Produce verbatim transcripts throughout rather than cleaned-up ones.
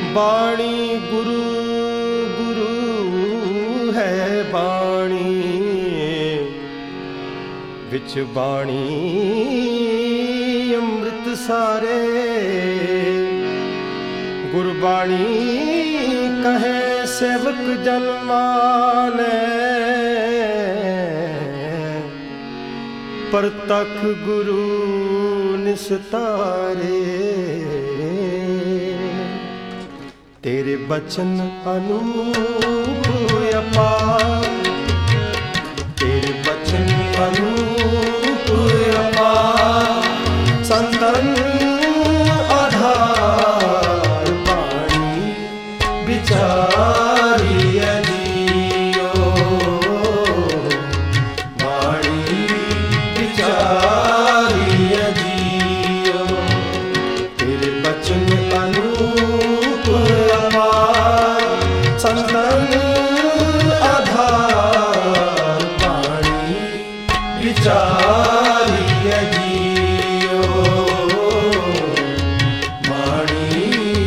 बाणी गुरु गुरु है बाणी विच बाणी अमृत सारे। गुरबाणी कहे सेवक जन माने परतख गुरु निस्तारे। तेरे बचन अनूप अपार, तेरे बचन अनूप अपार। संतन आधार पानी विचारी अजियो, वाणी विचारी अजियो। तेरे बचन अनूप अपार, संतन आधार पानी विचारी अजियो, वाणी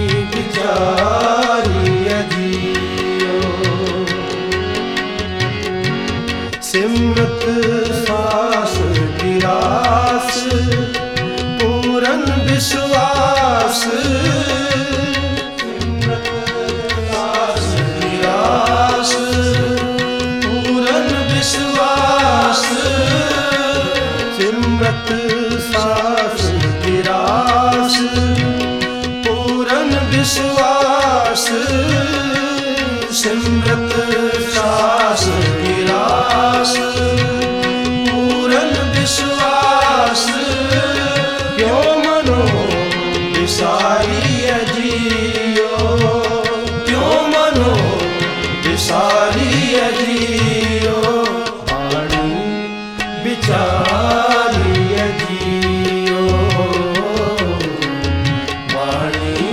विचारी अजियो। सिमरत सास गिरास पूरन विश्वास, सिमरत सास गिरास पूरन विश्वास। सिमरत सास गिरास पूरन विश्वास। क्यों मनो विसारी अजियो, क्यों मनो विसारी अजियो। वाणी विचारी अजियो, वाणी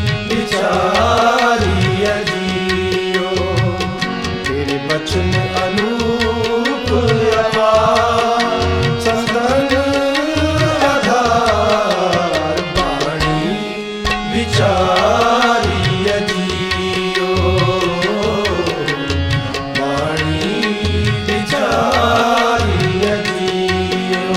विचारी अजियो। तेरे बचन अनूप अपार, संतन आधार वाणी विचारी अजियो, वाणी विचारी अजियो।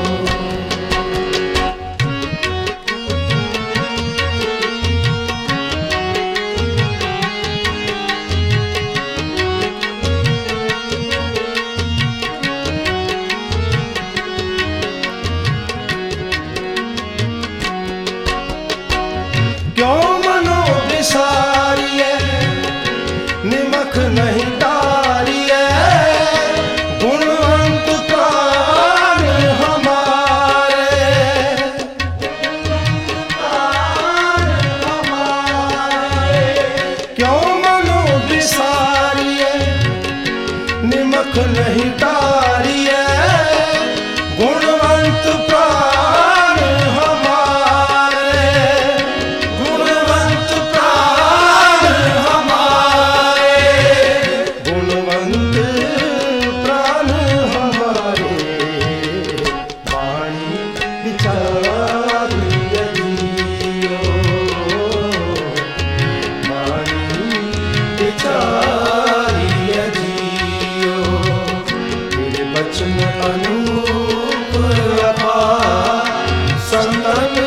क्यों मनो विसारिए निमख नहीं तारिए। गुणवंत प्राण हमारे, क्यों मनो विसारिए निमख नहीं तारिए। गुणवंत प्राण हमारे, गुणवंत प्राण हमारे, गुणवंत प्राण हमारे। वाणी विचारी अजियो, वाणी विचारी अजियो। तेरे बचन अनूप अपार, संतन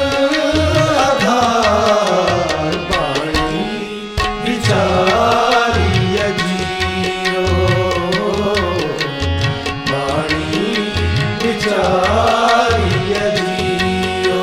आधार वाणी विचारी अजियो, वाणी विचारी अजियो।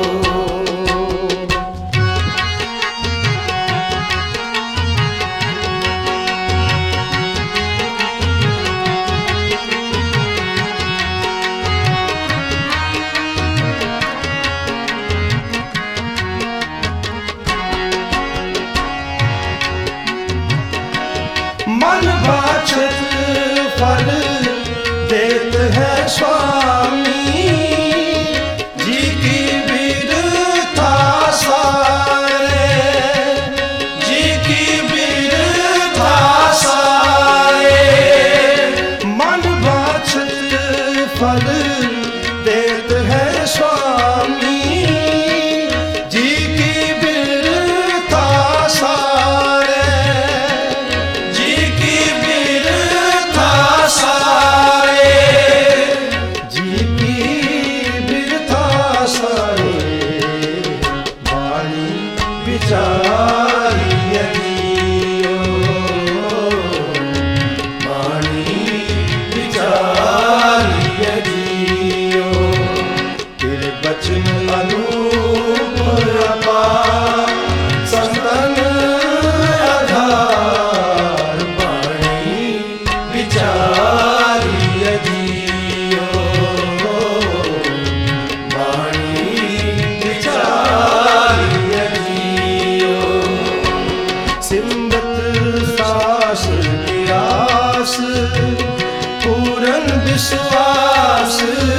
मन वांछित फल देत है स्वामी, जी की बिरथा सारे, जी की बिरथा सारे। मन वांछित फल देत है स्वामी, जी की बिरथा सारे। विचारिय जियो वाणी विचारिय जियो तेरे बचन अनूप अपार संतन आधार वाणी विचारिय जियो वाणी विचारिय जियो सिमरत सास गिरास पूरन विश्वास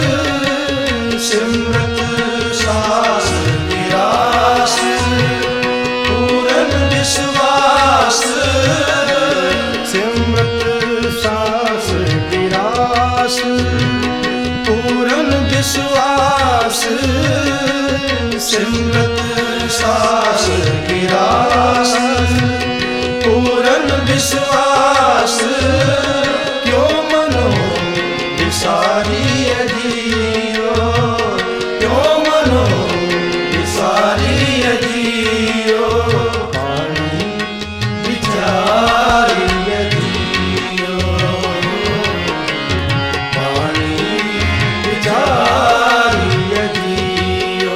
सिमरत सास गिरास पूरन विश्वास सिमरत सास गिरास पूरन विश्वास सिमरत सास गिरास पूरन विश्वास क्यों मनो विसारिय जियो क्यों मनो विसारिय जियो वाणी विचारिय जियो वाणी विचारिय जियो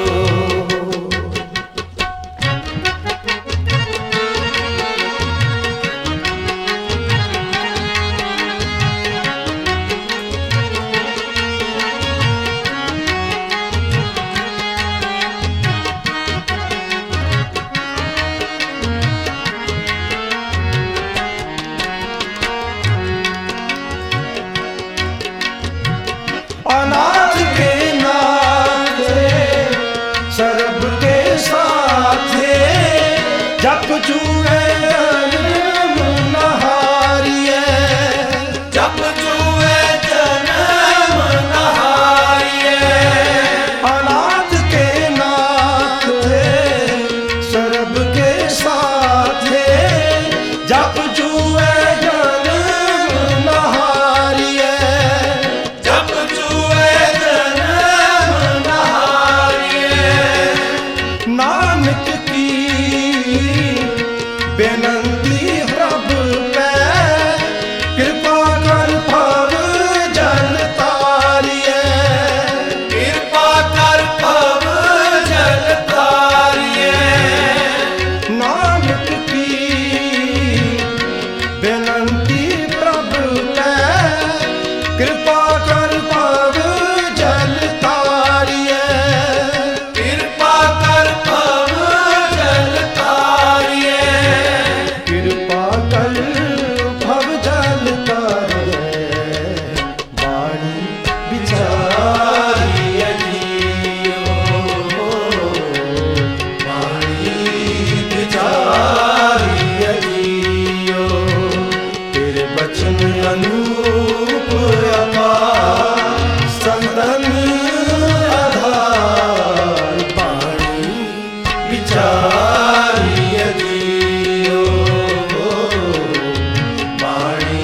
अनाथ के नाथे सर्ब के साथे जप जुए जन्म नहारिए जप जुए जन्म नहारिए अनाथ के नाथे सर्ब के साथे जप जुए जन्म नहारिए जप नानक की बेनंती प्रभ पे कृपा कर भव जल तारिए कृपा कर भव जल तारिए नानक की बेनंती प्रभ पे कृपा कर भव जल तारिए कृपा कर भव जल तारिए कृपा कर भव जल तारिए वाणी विचारिय जियो वाणी विचारिय जियो तेरे बचन अनूप अपार संतन आधार वाणी विचारिय जियो वाणी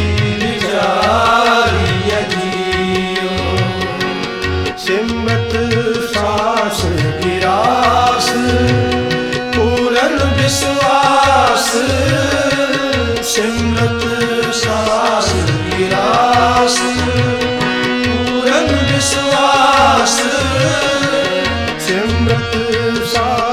विचारिय जियो सिमरत सास गिरास पूरन विश्वास सिमरत सास गिरास पूरन विश्वास सिमरत सास